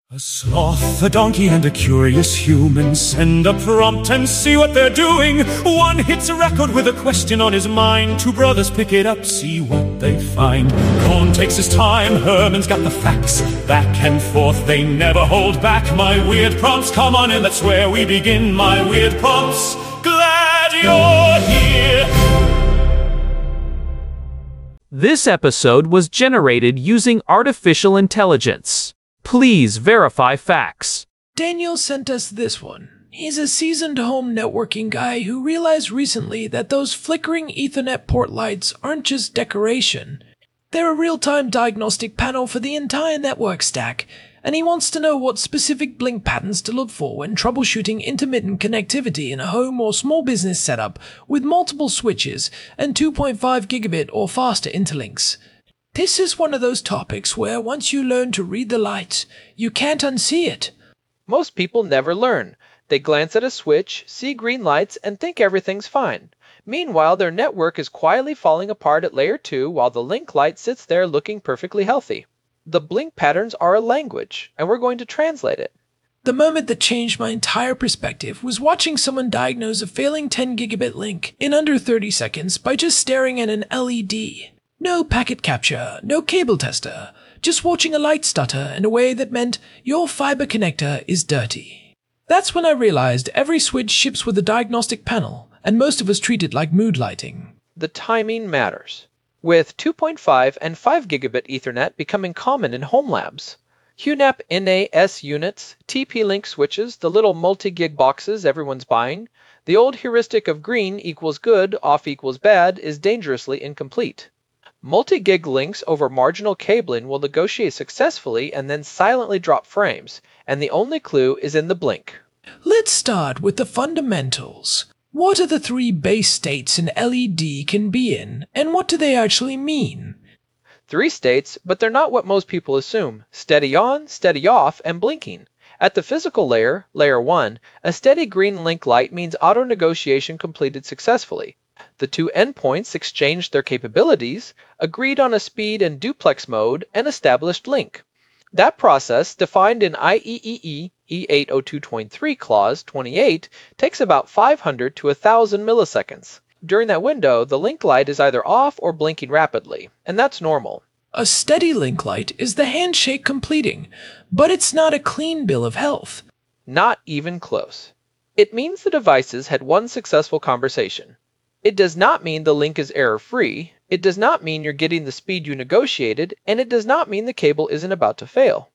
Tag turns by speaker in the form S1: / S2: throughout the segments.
S1: A sloth, a donkey, and a curious human send a prompt and see what they're doing. One hits a record with a question on his mind. Two brothers pick it up, see what they find. Cohn takes his time, Herman's got the facts. Back and forth, they never hold back. My weird prompts, come on in, that's where we begin. My weird prompts, glad you're here.
S2: This episode was generated using artificial intelligence. Please verify facts.
S3: Daniel sent us this one. He's a seasoned home networking guy who realized recently that those flickering Ethernet port lights aren't just decoration. They're a real-time diagnostic panel for the entire network stack, and he wants to know what specific blink patterns to look for when troubleshooting intermittent connectivity in a home or small business setup with multiple switches and 2.5 gigabit or faster interlinks. This is one of those topics where once you learn to read the lights, you can't unsee it.
S4: Most people never learn. They glance at a switch, see green lights, and think everything's fine. Meanwhile, their network is quietly falling apart at layer 2 while the link light sits there looking perfectly healthy. The blink patterns are a language, and we're going to translate it.
S3: The moment that changed my entire perspective was watching someone diagnose a failing 10 gigabit link in under 30 seconds by just staring at an LED. No packet capture, no cable tester, just watching a light stutter in a way that meant your fiber connector is dirty. That's when I realized every switch ships with a diagnostic panel, and most of us treat it like mood lighting.
S4: The timing matters. With 2.5 and 5 gigabit Ethernet becoming common in home labs, QNAP NAS units, TP-Link switches, the little multi-gig boxes everyone's buying, the old heuristic of green equals good, off equals bad is dangerously incomplete. Multi-gig links over marginal cabling will negotiate successfully and then silently drop frames, and the only clue is in the blink.
S3: Let's start with the fundamentals. What are the three base states an LED can be in, and what do they actually mean?
S4: 3 states, but they're not what most people assume. Steady on, steady off, and blinking. At the physical layer, layer 1, a steady green link light means auto-negotiation completed successfully. The two endpoints exchanged their capabilities, agreed on a speed and duplex mode, and established link. That process, defined in IEEE E802.3 Clause 28, takes about 500 to 1,000 milliseconds. During that window, the link light is either off or blinking rapidly, and that's normal.
S3: A steady link light is the handshake completing, but it's not a clean bill of health.
S4: Not even close. It means the devices had one successful conversation. It does not mean the link is error-free, it does not mean you're getting the speed you negotiated, and it does not mean the cable isn't about to fail.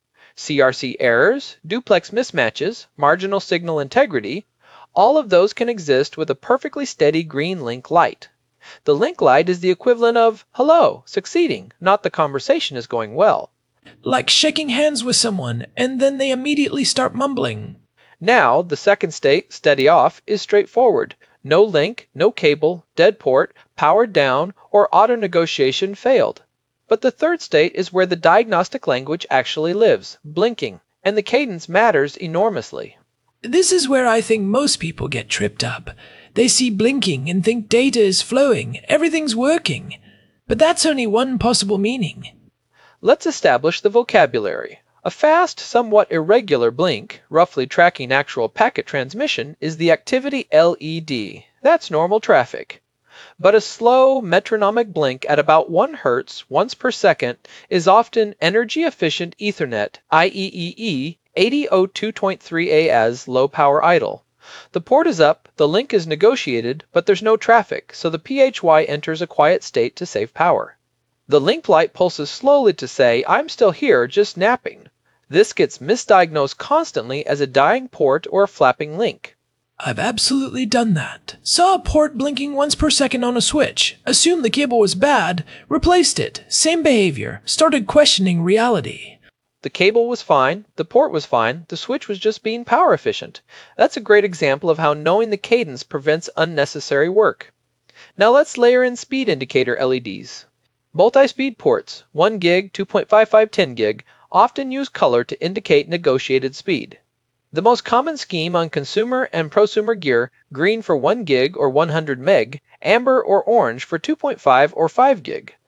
S4: CRC errors, duplex mismatches, marginal signal integrity, all of those can exist with a perfectly steady green link light. The link light is the equivalent of, hello, succeeding, not the conversation is going well.
S3: Like shaking hands with someone, and then they immediately start mumbling.
S4: Now, the second state, steady off, is straightforward. No link, no cable, dead port, powered down, or auto-negotiation failed. But the third state is where the diagnostic language actually lives, blinking, and the cadence matters enormously.
S3: This is where I think most people get tripped up. They see blinking and think data is flowing, everything's working. But that's only one possible meaning.
S4: Let's establish the vocabulary. A fast, somewhat irregular blink, roughly tracking actual packet transmission, is the activity LED. That's normal traffic. But a slow, metronomic blink at about 1 Hz once per second is often energy-efficient Ethernet, IEEE 8002.3a as low-power idle. The port is up, the link is negotiated, but there's no traffic, so the PHY enters a quiet state to save power. The link light pulses slowly to say, I'm still here, just napping. This gets misdiagnosed constantly as a dying port or a flapping link.
S3: I've absolutely done that. Saw a port blinking once per second on a switch, assumed the cable was bad, replaced it, same behavior, started questioning reality.
S4: The cable was fine, the port was fine, the switch was just being power efficient. That's a great example of how knowing the cadence prevents unnecessary work. Now let's layer in speed indicator LEDs. Multi-speed ports, 1 gig, 2.55, 10 gig, often use color to indicate negotiated speed. The most common scheme on consumer and prosumer gear, green for 1 gig or 100 meg, amber or orange for 2.5 or 5 gig.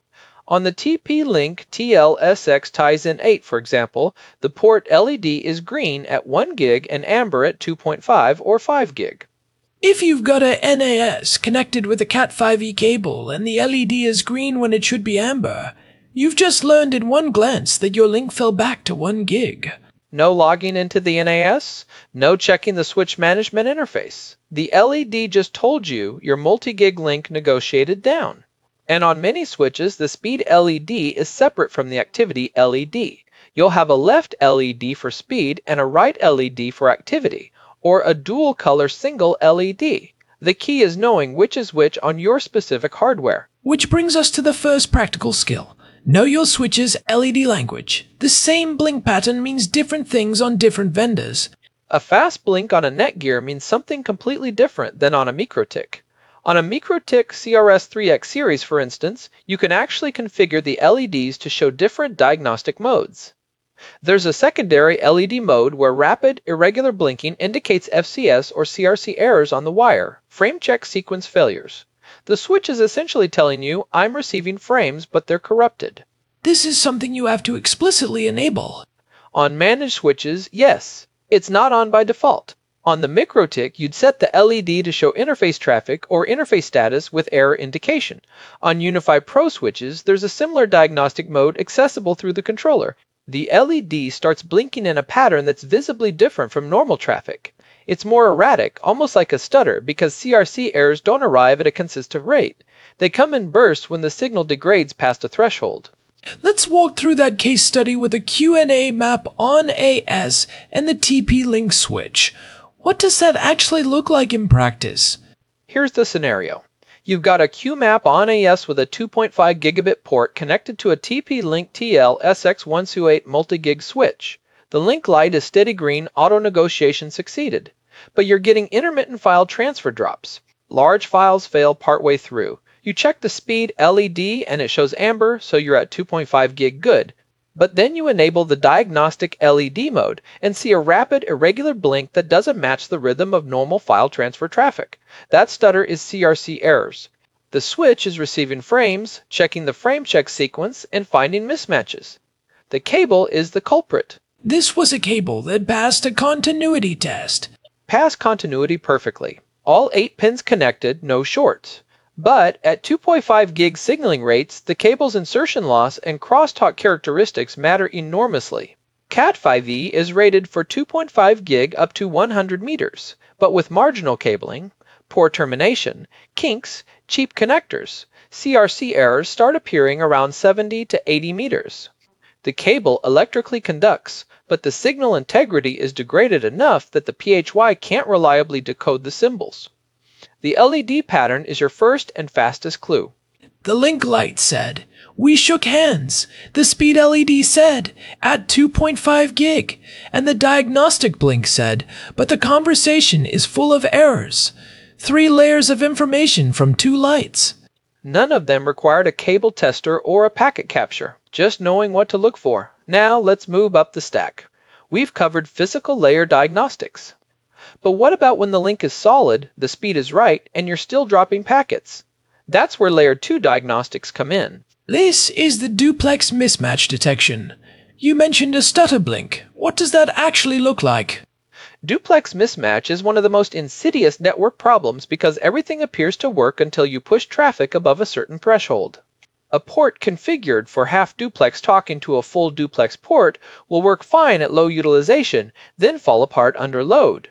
S4: On the TP-Link TLSX ties in 8, for example, the port LED is green at 1 gig and amber at 2.5 or 5 gig.
S3: If you've got a NAS connected with a Cat5e cable and the LED is green when it should be amber, you've just learned in one glance that your link fell back to 1 gig.
S4: No logging into the NAS, no checking the switch management interface. The LED just told you your multi-gig link negotiated down. And on many switches, the speed LED is separate from the activity LED. You'll have a left LED for speed and a right LED for activity, or a dual color single LED. The key is knowing which is which on your specific hardware.
S3: Which brings us to the first practical skill. Know your switch's LED language. The same blink pattern means different things on different vendors.
S4: A fast blink on a Netgear means something completely different than on a MikroTik. On a MikroTik CRS3X series, for instance, you can actually configure the LEDs to show different diagnostic modes. There's a secondary LED mode where rapid, irregular blinking indicates FCS or CRC errors on the wire, frame check sequence failures. The switch is essentially telling you, I'm receiving frames, but they're corrupted.
S3: This is something you have to explicitly enable.
S4: On managed switches, yes, it's not on by default. On the MikroTik, you'd set the LED to show interface traffic or interface status with error indication. On UniFi Pro switches, there's a similar diagnostic mode accessible through the controller. The LED starts blinking in a pattern that's visibly different from normal traffic. It's more erratic, almost like a stutter, because CRC errors don't arrive at a consistent rate. They come in bursts when the signal degrades past a threshold.
S3: Let's walk through that case study with a QNA map on AS and the TP-Link switch. What does that actually look like in practice?
S4: Here's the scenario. You've got a QMAP on AS with a 2.5 gigabit port connected to a TP-Link TL SX128 multi-gig switch. The link light is steady green, auto negotiation succeeded. But you're getting intermittent file transfer drops. Large files fail partway through. You check the speed LED and it shows amber, so you're at 2.5 gig good. But then you enable the diagnostic LED mode and see a rapid, irregular blink that doesn't match the rhythm of normal file transfer traffic. That stutter is CRC errors. The switch is receiving frames, checking the frame check sequence, and finding mismatches. The cable is the culprit.
S3: This was a cable that passed a continuity test.
S4: Passed continuity perfectly. All 8 pins connected, no shorts. But at 2.5 gig signaling rates, the cable's insertion loss and crosstalk characteristics matter enormously. Cat5e is rated for 2.5 gig up to 100 meters, but with marginal cabling, poor termination, kinks, cheap connectors, CRC errors start appearing around 70 to 80 meters. The cable electrically conducts, but the signal integrity is degraded enough that the PHY can't reliably decode the symbols. The LED pattern is your first and fastest clue.
S3: The link light said, "We shook hands." The speed LED said, "At 2.5 gig." And the diagnostic blink said, "But the conversation is full of errors." 3 layers of information from 2 lights.
S4: None of them required a cable tester or a packet capture, just knowing what to look for. Now let's move up the stack. We've covered physical layer diagnostics. But what about when the link is solid, the speed is right, and you're still dropping packets? That's where layer 2 diagnostics come in.
S3: This is the duplex mismatch detection. You mentioned a stutter blink. What does that actually look like?
S4: Duplex mismatch is one of the most insidious network problems because everything appears to work until you push traffic above a certain threshold. A port configured for half duplex talking to a full duplex port will work fine at low utilization, then fall apart under load.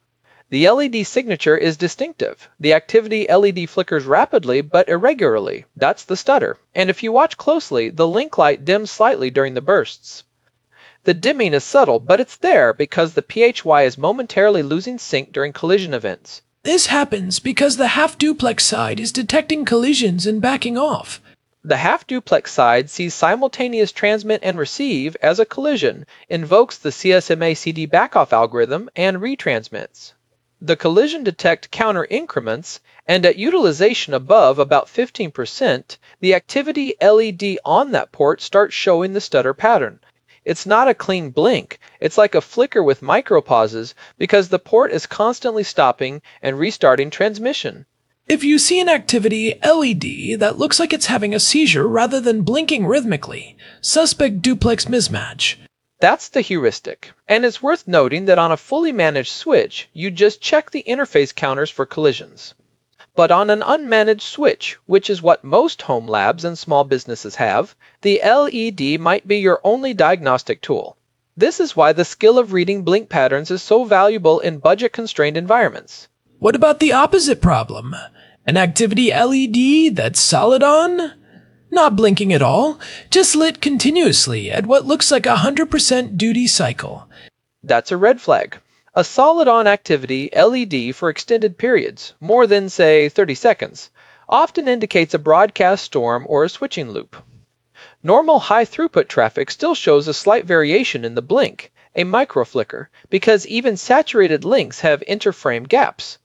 S4: The LED signature is distinctive. The activity LED flickers rapidly but irregularly. That's the stutter. And if you watch closely, the link light dims slightly during the bursts. The dimming is subtle, but it's there because the PHY is momentarily losing sync during collision events.
S3: This happens because the half-duplex side is detecting collisions and backing off.
S4: The half-duplex side sees simultaneous transmit and receive as a collision, invokes the CSMA CD backoff algorithm, and retransmits. The collision detect counter increments, and at utilization above about 15%, the activity LED on that port starts showing the stutter pattern. It's not a clean blink, it's like a flicker with micropauses because the port is constantly stopping and restarting transmission.
S3: If you see an activity LED that looks like it's having a seizure rather than blinking rhythmically, suspect duplex mismatch.
S4: That's the heuristic, and it's worth noting that on a fully managed switch, you just check the interface counters for collisions. But on an unmanaged switch, which is what most home labs and small businesses have, the LED might be your only diagnostic tool. This is why the skill of reading blink patterns is so valuable in budget-constrained environments.
S3: What about the opposite problem? An activity LED that's solid on? Not blinking at all, just lit continuously at what looks like 100% duty cycle.
S4: That's a red flag. A solid-on activity LED for extended periods, more than, say, 30 seconds, often indicates a broadcast storm or a switching loop. Normal high-throughput traffic still shows a slight variation in the blink, a microflicker, because even saturated links have interframe gaps.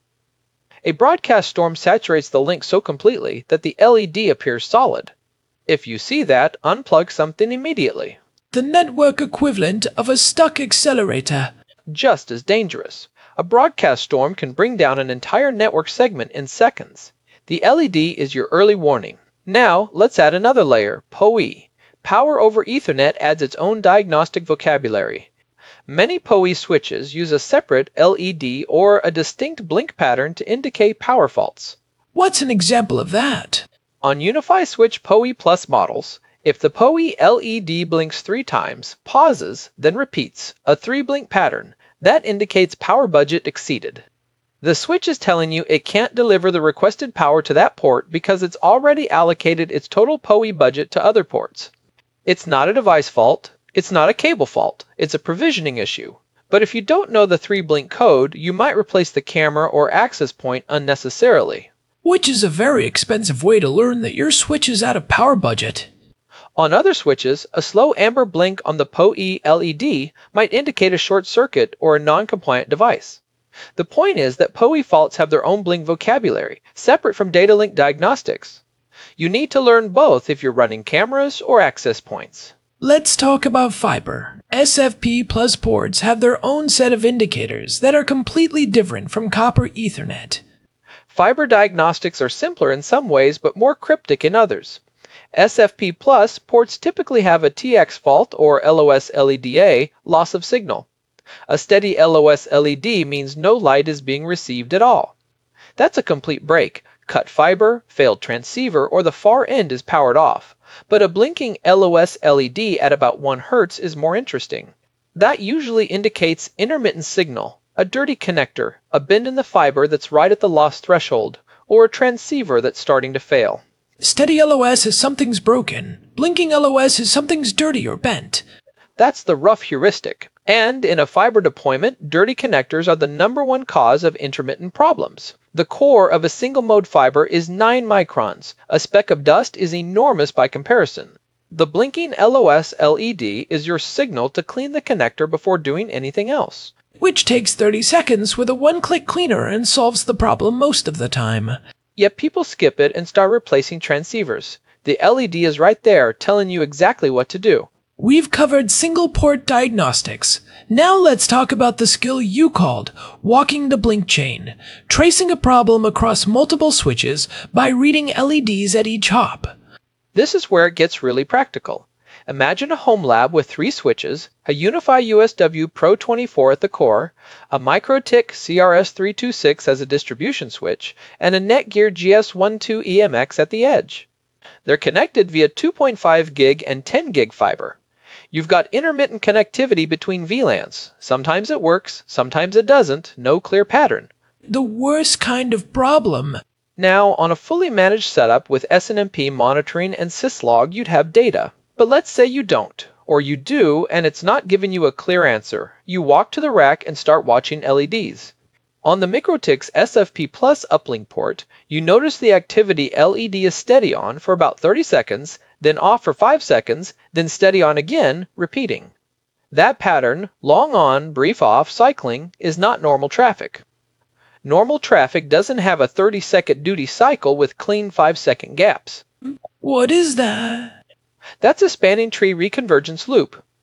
S4: A broadcast storm saturates the link so completely that the LED appears solid. If you see that, unplug something immediately.
S3: The network equivalent of a stuck accelerator.
S4: Just as dangerous. A broadcast storm can bring down an entire network segment in seconds. The LED is your early warning. Now, let's add another layer, PoE. Power over Ethernet adds its own diagnostic vocabulary. Many PoE switches use a separate LED or a distinct blink pattern to indicate power faults.
S3: What's an example of that?
S4: On Unify Switch PoE Plus models, if the PoE LED blinks 3 times, pauses, then repeats, a 3-blink pattern, that indicates power budget exceeded. The switch is telling you it can't deliver the requested power to that port because it's already allocated its total PoE budget to other ports. It's not a device fault, it's not a cable fault, it's a provisioning issue. But if you don't know the 3-blink code, you might replace the camera or access point unnecessarily.
S3: Which is a very expensive way to learn that your switch is out of power budget.
S4: On other switches, a slow amber blink on the PoE LED might indicate a short circuit or a non-compliant device. The point is that PoE faults have their own blink vocabulary, separate from data link diagnostics. You need to learn both if you're running cameras or access points.
S3: Let's talk about fiber. SFP Plus ports have their own set of indicators that are completely different from copper Ethernet.
S4: Fiber diagnostics are simpler in some ways but more cryptic in others. SFP Plus ports typically have a TX fault or LOS LEDA loss of signal. A steady LOS LED means no light is being received at all. That's a complete break. Cut fiber, failed transceiver, or the far end is powered off. But a blinking LOS LED at about 1 Hz is more interesting. That usually indicates intermittent signal, a dirty connector, a bend in the fiber that's right at the loss threshold, or a transceiver that's starting to fail.
S3: Steady LOS is something's broken. Blinking LOS is something's dirty or bent.
S4: That's the rough heuristic. And in a fiber deployment, dirty connectors are the #1 cause of intermittent problems. The core of a single-mode fiber is 9 microns. A speck of dust is enormous by comparison. The blinking LOS LED is your signal to clean the connector before doing anything else.
S3: Which takes 30 seconds with a one-click cleaner and solves the problem most of the time.
S4: Yet people skip it and start replacing transceivers. The LED is right there telling you exactly what to do.
S3: We've covered single-port diagnostics. Now let's talk about the skill you called walking the blink chain, tracing a problem across multiple switches by reading LEDs at each hop.
S4: This is where it gets really practical. Imagine a home lab with 3 switches, a Unify USW Pro 24 at the core, a MikroTik CRS326 as a distribution switch, and a Netgear GS12 EMX at the edge. They're connected via 2.5 gig and 10 gig fiber. You've got intermittent connectivity between VLANs. Sometimes it works, sometimes it doesn't, no clear pattern.
S3: The worst kind of problem.
S4: Now, on a fully managed setup with SNMP monitoring and syslog, you'd have data. But let's say you don't, or you do and it's not giving you a clear answer. You walk to the rack and start watching LEDs. On the MikroTik's SFP Plus uplink port, you notice the activity LED is steady on for about 30 seconds, then off for 5 seconds, then steady on again, repeating. That pattern, long on, brief off, cycling, is not normal traffic. Normal traffic doesn't have a 30-second duty cycle with clean 5-second gaps.
S3: What is that?
S4: That's a spanning tree reconvergence loop.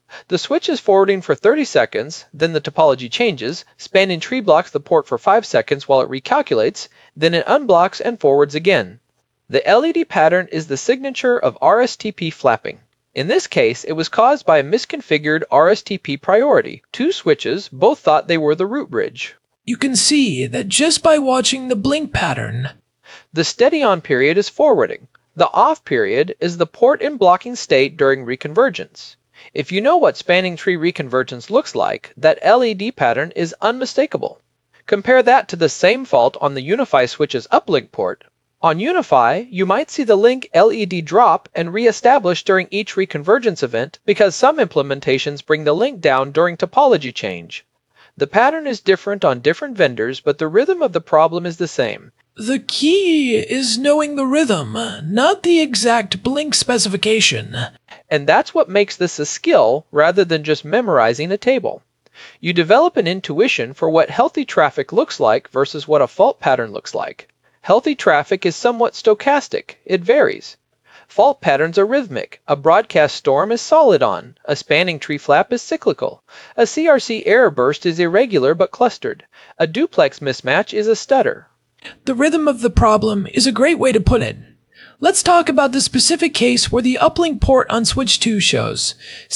S4: The switch is forwarding for 30 seconds, then the topology changes, spanning tree blocks the port for 5 seconds while it recalculates, then it unblocks and forwards again. The LED pattern is the signature of RSTP flapping. In this case, it was caused by a misconfigured RSTP priority. Two switches both thought they were the root bridge.
S3: You can see that just by watching the blink pattern.
S4: The steady on period is forwarding. The off period is the port in blocking state during reconvergence. If you know what spanning tree reconvergence looks like, that LED pattern is unmistakable. Compare that to the same fault on the Unify switch's uplink port. On Unify, you might see the link LED drop and re-establish during each reconvergence event because some implementations bring the link down during topology change. The pattern is different on different vendors, but the rhythm of the problem is the same.
S3: The key is knowing the rhythm, not the exact blink specification.
S4: And that's what makes this a skill rather than just memorizing a table. You develop an intuition for what healthy traffic looks like versus what a fault pattern looks like. Healthy traffic is somewhat stochastic. It varies. Fault patterns are rhythmic. A broadcast storm is solid on. A spanning tree flap is cyclical. A CRC error burst is irregular but clustered. A duplex mismatch is a stutter.
S3: The rhythm of the problem is a great way to put it. Let's talk about the specific case where the uplink port on switch 2 shows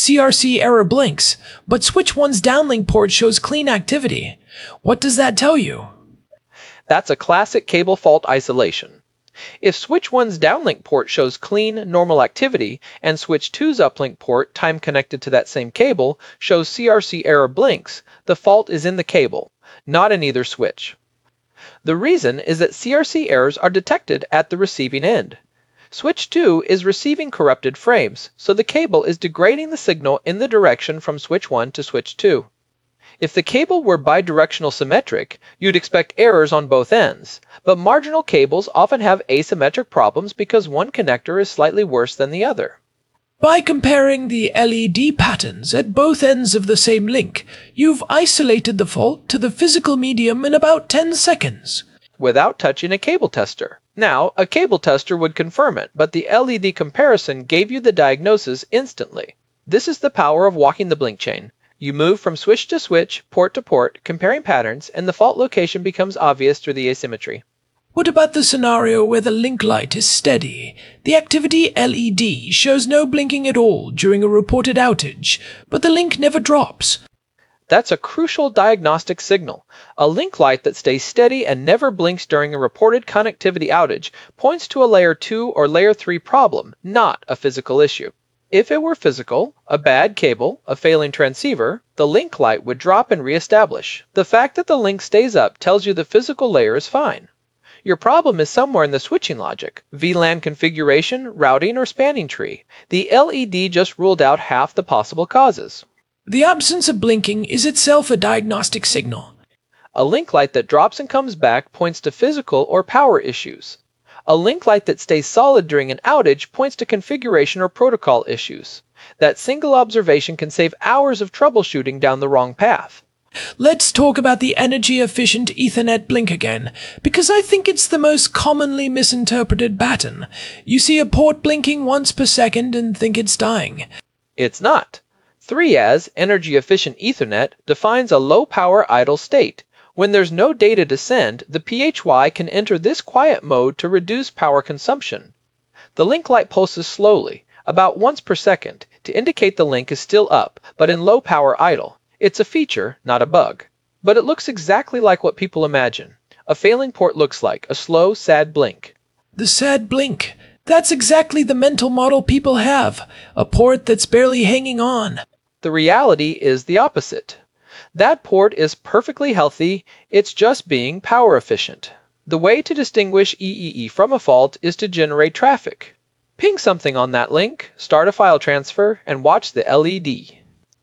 S3: CRC error blinks, but switch 1's downlink port shows clean activity. What does that tell you?
S4: That's a classic cable fault isolation. If switch 1's downlink port shows clean, normal activity, and switch 2's uplink port, time connected to that same cable, shows CRC error blinks, the fault is in the cable, not in either switch. The reason is that CRC errors are detected at the receiving end. Switch 2 is receiving corrupted frames, so the cable is degrading the signal in the direction from switch 1 to switch 2. If the cable were bidirectional symmetric, you'd expect errors on both ends, but marginal cables often have asymmetric problems because one connector is slightly worse than the other.
S3: By comparing the LED patterns at both ends of the same link, you've isolated the fault to the physical medium in about 10 seconds.
S4: Without touching a cable tester. Now, a cable tester would confirm it, but the LED comparison gave you the diagnosis instantly. This is the power of walking the blink chain. You move from switch to switch, port to port, comparing patterns, and the fault location becomes obvious through the asymmetry.
S3: What about the scenario where the link light is steady? The activity LED shows no blinking at all during a reported outage, but the link never drops.
S4: That's a crucial diagnostic signal. A link light that stays steady and never blinks during a reported connectivity outage points to a layer 2 or layer 3 problem, not a physical issue. If it were physical, a bad cable, a failing transceiver, the link light would drop and re-establish. The fact that the link stays up tells you the physical layer is fine. Your problem is somewhere in the switching logic, VLAN configuration, routing, or spanning tree. The LED just ruled out half the possible causes.
S3: The absence of blinking is itself a diagnostic signal.
S4: A link light that drops and comes back points to physical or power issues. A link light that stays solid during an outage points to configuration or protocol issues. That single observation can save hours of troubleshooting down the wrong path.
S3: Let's talk about the energy-efficient Ethernet blink again, because I think it's the most commonly misinterpreted pattern. You see a port blinking once per second and think it's dying.
S4: It's not. 3as, energy-efficient Ethernet, defines a low-power idle state. When there's no data to send, the PHY can enter this quiet mode to reduce power consumption. The link light pulses slowly, about once per second, to indicate the link is still up, but in low power idle. It's a feature, not a bug. But it looks exactly like what people imagine. A failing port looks like a slow, sad blink.
S3: The sad blink. That's exactly the mental model people have. A port that's barely hanging on.
S4: The reality is the opposite. That port is perfectly healthy, it's just being power efficient. The way to distinguish EEE from a fault is to generate traffic. Ping something on that link, start a file transfer, and watch the LED.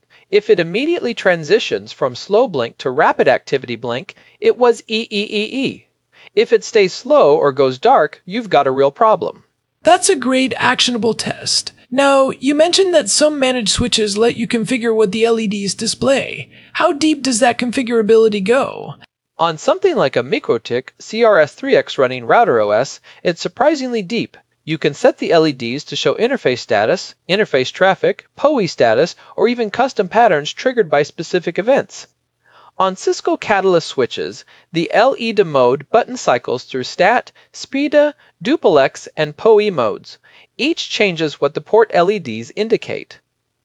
S4: If it immediately transitions from slow blink to rapid activity blink, it was EEEE. If it stays slow or goes dark, you've got a real problem.
S3: That's a great actionable test. Now, you mentioned that some managed switches let you configure what the LEDs display. How deep does that configurability go?
S4: On something like a MikroTik CRS3X running Router OS, it's surprisingly deep. You can set the LEDs to show interface status, interface traffic, PoE status, or even custom patterns triggered by specific events. On Cisco Catalyst switches, the LED mode button cycles through STAT, SPIDA, Duplex, and PoE modes. Each changes what the port LEDs indicate.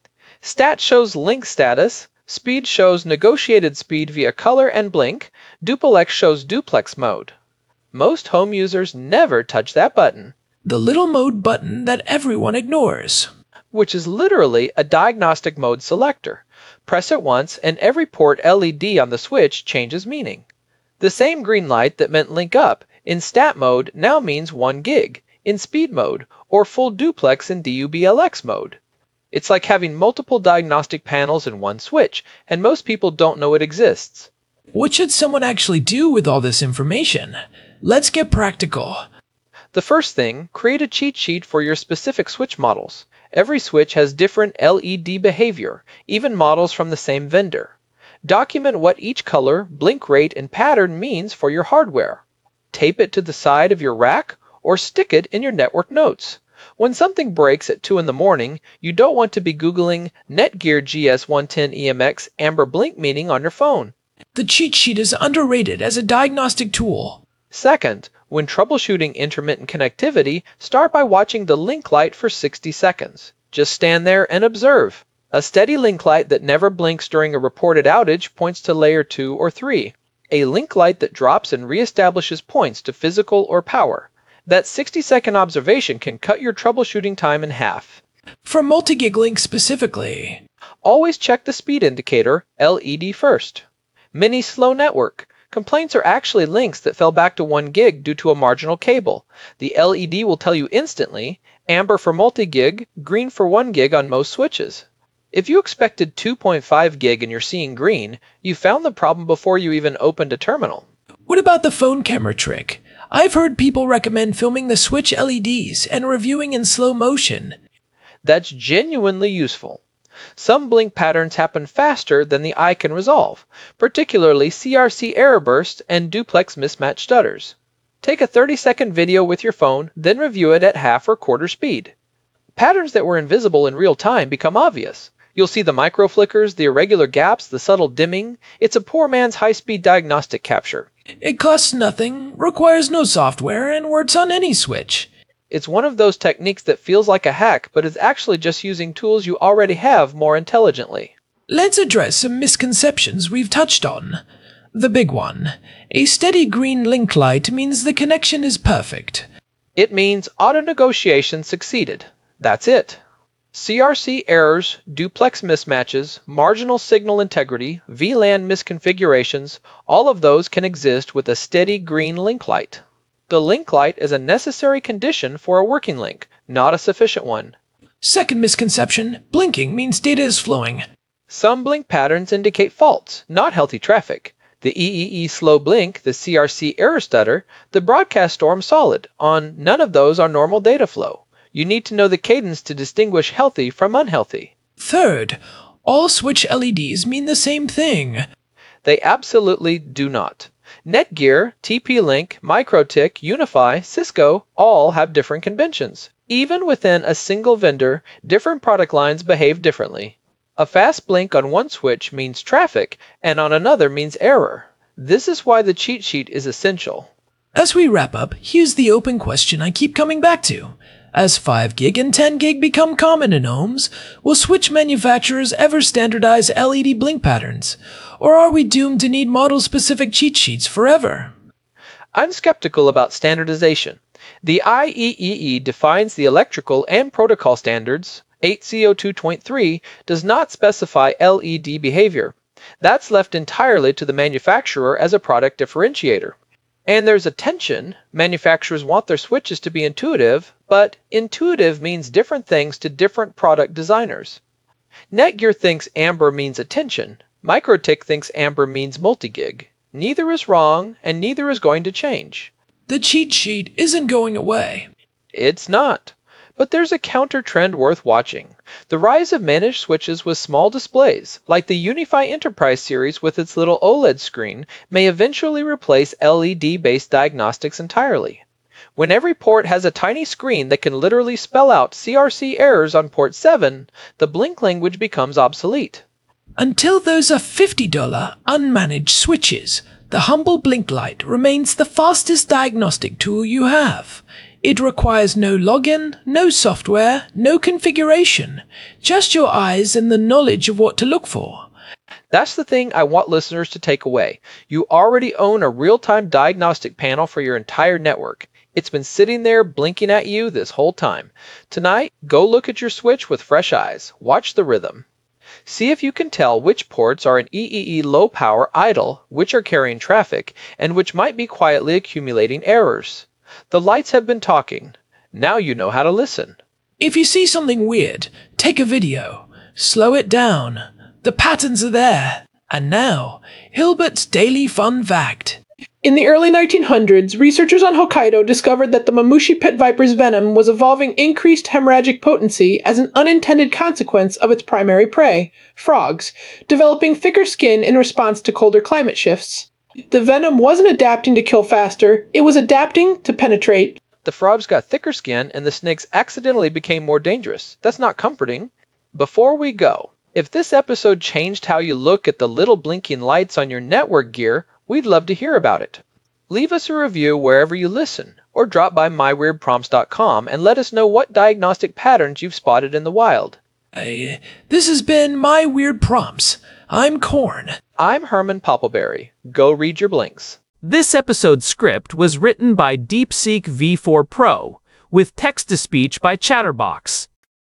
S4: STAT shows link status, SPID shows negotiated speed via color and blink, Duplex shows duplex mode. Most home users never touch that button.
S3: The little mode button that everyone ignores.
S4: Which is literally a diagnostic mode selector. Press it once and every port LED on the switch changes meaning. The same green light that meant link up in STAT mode now means 1 gig in speed mode or full duplex in DUBLX mode. It's like having multiple diagnostic panels in one switch, and most people don't know it exists.
S3: What should someone actually do with all this information? Let's get practical.
S4: The first thing, create a cheat sheet for your specific switch models. Every switch has different LED behavior, even models from the same vendor. Document what each color, blink rate, and pattern means for your hardware. Tape it to the side of your rack or stick it in your network notes. When something breaks at 2 in the morning, you don't want to be Googling Netgear GS110EMX amber blink meaning on your phone.
S3: The cheat sheet is underrated as a diagnostic tool.
S4: Second, when troubleshooting intermittent connectivity, start by watching the link light for 60 seconds. Just stand there and observe. A steady link light that never blinks during a reported outage points to layer 2 or 3. A link light that drops and reestablishes points to physical or power. That 60-second observation can cut your troubleshooting time in half.
S3: For multi-gig links specifically,
S4: always check the speed indicator, LED, first. Mini slow network. Complaints are actually links that fell back to 1 gig due to a marginal cable. The LED will tell you instantly, amber for multi-gig, green for 1 gig on most switches. If you expected 2.5 gig and you're seeing green, you found the problem before you even opened a terminal.
S3: What about the phone camera trick? I've heard people recommend filming the switch LEDs and reviewing in slow motion.
S4: That's genuinely useful. Some blink patterns happen faster than the eye can resolve, particularly CRC error bursts and duplex mismatch stutters. Take a 30-second video with your phone, then review it at half or quarter speed. Patterns that were invisible in real time become obvious. You'll see the micro flickers, the irregular gaps, the subtle dimming. It's a poor man's high-speed diagnostic capture.
S3: It costs nothing, requires no software, and works on any switch.
S4: It's one of those techniques that feels like a hack, but is actually just using tools you already have more intelligently.
S3: Let's address some misconceptions we've touched on. The big one. A steady green link light means the connection is perfect.
S4: It means auto-negotiation succeeded. That's it. CRC errors, duplex mismatches, marginal signal integrity, VLAN misconfigurations, all of those can exist with a steady green link light. The link light is a necessary condition for a working link, not a sufficient one.
S3: Second misconception, blinking means data is flowing.
S4: Some blink patterns indicate faults, not healthy traffic. The EEE slow blink, the CRC error stutter, the broadcast storm solid. On none of those are normal data flow. You need to know the cadence to distinguish healthy from unhealthy.
S3: Third, all switch LEDs mean the same thing.
S4: They absolutely do not. Netgear, TP-Link, MikroTik, Unify, Cisco all have different conventions. Even within a single vendor, different product lines behave differently. A fast blink on one switch means traffic, and on another means error. This is why the cheat sheet is essential.
S3: As we wrap up, here's the open question I keep coming back to. As 5 gig and 10 gig become common in homes, will switch manufacturers ever standardize LED blink patterns? Or are we doomed to need model-specific cheat sheets forever?
S4: I'm skeptical about standardization. The IEEE defines the electrical and protocol standards. 8CO2.3 does not specify LED behavior. That's left entirely to the manufacturer as a product differentiator. And there's a tension. Manufacturers want their switches to be intuitive, but intuitive means different things to different product designers. Netgear thinks amber means attention. MikroTik thinks amber means multi-gig. Neither is wrong, and neither is going to change.
S3: The cheat sheet isn't going away.
S4: It's not. But there's a counter-trend worth watching. The rise of managed switches with small displays, like the Unify Enterprise series with its little OLED screen, may eventually replace LED-based diagnostics entirely. When every port has a tiny screen that can literally spell out CRC errors on port 7, the Blink language becomes obsolete.
S3: Until those are $50 unmanaged switches, the humble Blink Light remains the fastest diagnostic tool you have. It requires no login, no software, no configuration, just your eyes and the knowledge of what to look for.
S4: That's the thing I want listeners to take away. You already own a real-time diagnostic panel for your entire network. It's been sitting there blinking at you this whole time. Tonight, go look at your switch with fresh eyes. Watch the rhythm. See if you can tell which ports are an EEE low power idle, which are carrying traffic, and which might be quietly accumulating errors. The lights have been talking. Now you know how to listen.
S3: If you see something weird, take a video. Slow it down. The patterns are there. And now, Hilbert's Daily Fun Fact.
S5: In the early 1900s, researchers on Hokkaido discovered that the Mamushi pit viper's venom was evolving increased hemorrhagic potency as an unintended consequence of its primary prey, frogs, developing thicker skin in response to colder climate shifts. The venom wasn't adapting to kill faster, it was adapting to penetrate.
S4: The frogs got thicker skin and the snakes accidentally became more dangerous. That's not comforting. Before we go, if this episode changed how you look at the little blinking lights on your network gear, we'd love to hear about it. Leave us a review wherever you listen, or drop by myweirdprompts.com and let us know what diagnostic patterns you've spotted in the wild.
S3: This has been My Weird Prompts. I'm Corn.
S4: I'm Herman Poppleberry. Go read your blinks.
S2: This episode's script was written by DeepSeek V4 Pro, with text-to-speech by Chatterbox.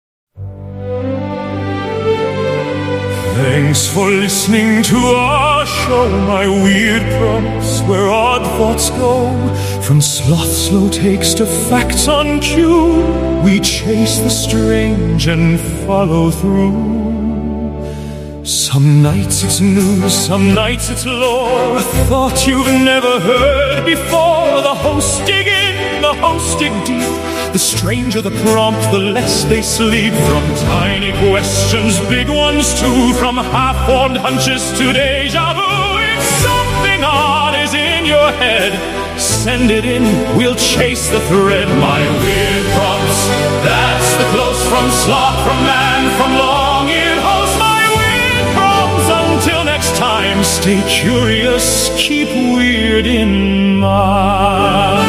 S1: Thanks for listening to our show, My Weird Prompts, where odd thoughts go. From sloth slow takes to facts on cue, we chase the strange and follow through. Some nights it's news, some nights it's lore, a thought you've never heard before. The hosts dig in, the hosts dig deep. The stranger the prompt, the less they sleep. From tiny questions, big ones too. From half-formed hunches to deja vu. If something odd is in your head, send it in, we'll chase the thread. My Weird Prompts, that's the close from sloth, from man, from long-eared host. My Weird Prompts, until next time, stay curious, keep weird in mind.